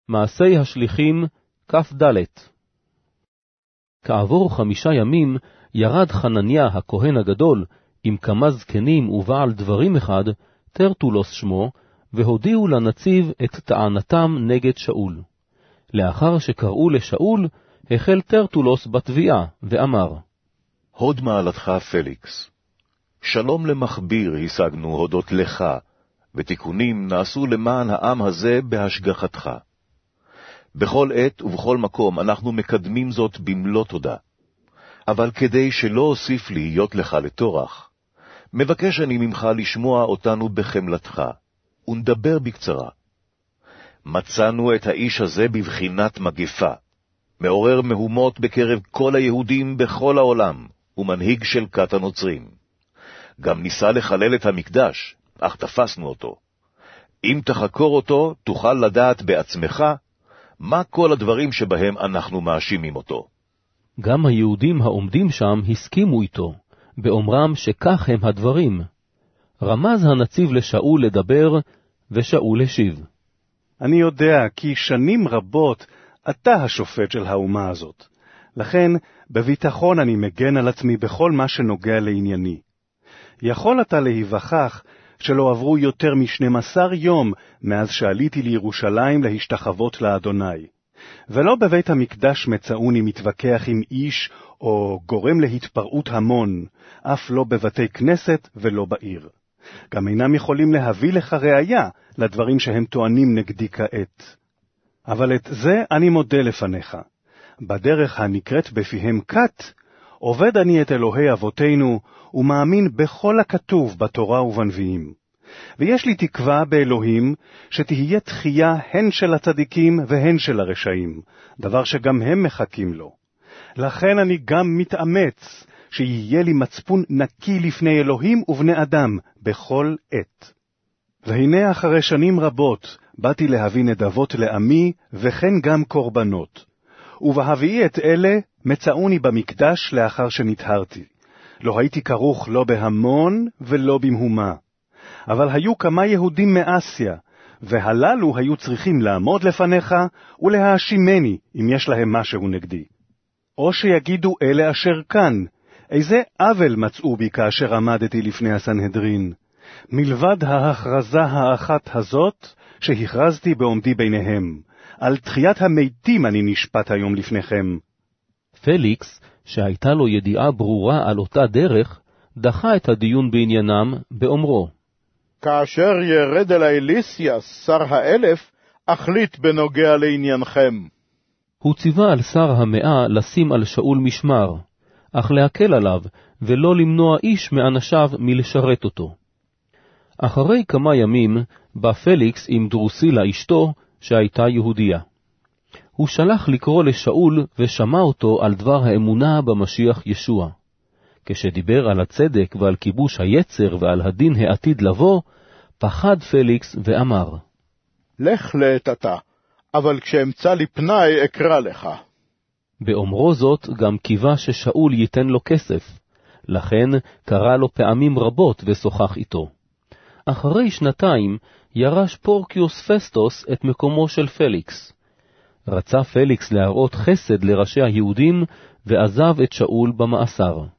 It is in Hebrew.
מעשי השליחים כ"ד. כעבור 5 ימים ירד חנניה הכהן הגדול עם כמה זקנים ובעל דברים אחד, טרטולוס שמו, והודיעו לנציב את טענתם נגד שאול. לאחר שקראו לשאול, החל טרטולוס בתביעה ואמר, הוד מעלתך פליקס, שלום למכביר השגנו הודות לך, ותיקונים נעשו למען העם הזה בהשגחתך. בכל עת ובכל מקום אנחנו מקדמים זאת במלוא תודה. אבל כדי שלא אוסיף להיות לך לטורח, מבקש אני ממך לשמוע אותנו בחמלתך, ונדבר בקצרה. מצאנו את האיש הזה בבחינת מגפה, מעורר מהומות בקרב כל היהודים בכל העולם, ומנהיג של כת הנוצרים. גם ניסה לחלל את המקדש, אך תפסנו אותו. אם תחקור אותו, תוכל לדעת בעצמך מה כל הדברים שבהם אנחנו מאשימים אותו. גם היהודים העומדים שם הסכימו איתו, באומרם שכך הם הדברים. רמז הנציב לשאול לדבר, ושאול השיב, אני יודע כי שנים רבות אתה השופט של האומה הזאת. לכן בביטחון אני מגן על עצמי בכל מה שנוגע לענייני. יכול אתה להיווכח שלא עברו יותר מ12 יום מאז שעליתי לירושלים להשתחוות לאדוני. ולא בבית המקדש מצאוני מתווכח עם איש או גורם להתפרעות המון, אף לא בבתי כנסת ולא בעיר. גם אינם יכולים להביא לך ראיה לדברים שהם טוענים נגדי כעת. אבל את זה אני מודה לפניך. בדרך הנקראת בפיהם כת, עובד אני את אלוהי אבותינו, ומאמין בכל הכתוב בתורה ובנביאים. ויש לי תקווה באלוהים שתהיה תחייה הן של הצדיקים והן של הרשעים, דבר שגם הם מחכים לו. לכן אני גם מתאמץ שיהיה לי מצפון נקי לפני אלוהים ובני אדם בכל עת. והנה אחרי שנים רבות באתי להביא נדבות לעמי וכן גם קורבנות. ובהביאי את אלה מצאוני במקדש לאחר שנטהרתי. לא הייתי כרוך לא בהמון ולא במהומה. אבל היו כמה יהודים מאסיה, והללו היו צריכים לעמוד לפניך ולהאשימני אם יש להם משהו נגדי. או שיגידו אלה אשר כאן, איזה עוול מצאו בי כאשר עמדתי לפני הסנהדרין, מלבד ההכרזה האחת הזאת שהכרזתי בעומדי ביניהם. על תחיית המתים אני נשפט היום לפניכם. פליקס, שהייתה לו ידיעה ברורה על אותה דרך, דחה את הדיון בעניינם באומרו, כאשר ירד אלי ליסיאס, שר 1000, אחליט בנוגע לעניינכם. הוא ציווה על שר 100 לשים על שאול משמר, אך להקל עליו ולא למנוע איש מאנשיו מלשרת אותו. אחרי כמה ימים בא פליקס עם דרוסילה אשתו, שהייתה יהודיה. הוא שלח לקרוא לשאול ושמע אותו על דבר האמונה במשיח ישוע. כשדיבר על הצדק ועל כיבוש היצר ועל הדין העתיד לבוא, פחד פליקס ואמר, לך לעת עתה, אבל כשאמצא לי פנאי אקרא לך. באומרו זאת גם קיווה ששאול ייתן לו כסף, לכן קרא לו פעמים רבות ושוחח איתו. אחרי 2 ירש פורקיוס פסטוס את מקומו של פליקס. רצה פליקס להראות חסד לראשי היהודים ועזב את שאול במאסר.